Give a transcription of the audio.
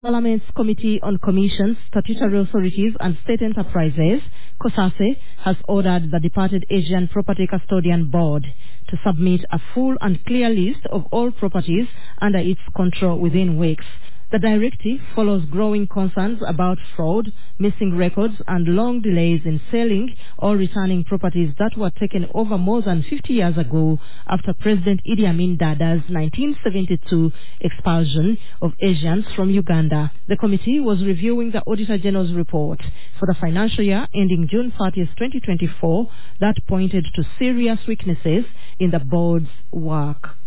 Parliament's Committee on Commissions, Statutory Authorities and State Enterprises, COSASE, has ordered the departed Asian Property Custodian Board to submit a full and clear list of all properties under its control within weeks. The directive follows growing concerns about fraud, missing records and long delays in selling or returning properties that were taken over more than 50 years ago after President Idi Amin Dada's 1972 expulsion of Asians from Uganda. The committee was reviewing the Auditor General's report for the financial year ending June 30th, 2024 that pointed to serious weaknesses in the board's work.